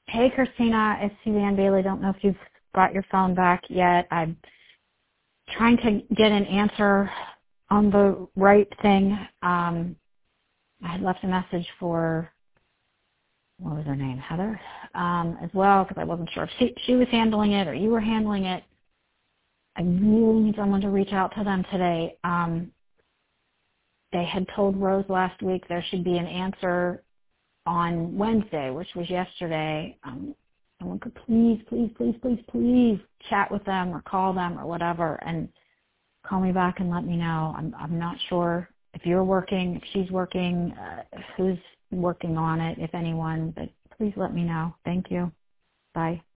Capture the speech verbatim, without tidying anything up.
Hey, Christina, it's Suzanne Bailey. Don't know if you've got your phone back yet. I'm trying to get an answer on the right thing. Um, I had left a message for, what was her name, Heather, um, as well, because I wasn't sure if she, she was handling it or you were handling it. I really need someone to reach out to them today. Um, they had told Rose last week there should be an answer on Wednesday, which was yesterday. Um, someone could please, please, please, please, please chat with them or call them or whatever and call me back and let me know. I'm I'm not sure if you're working, if she's working, uh, who's working on it, if anyone, but please let me know. Thank you. Bye.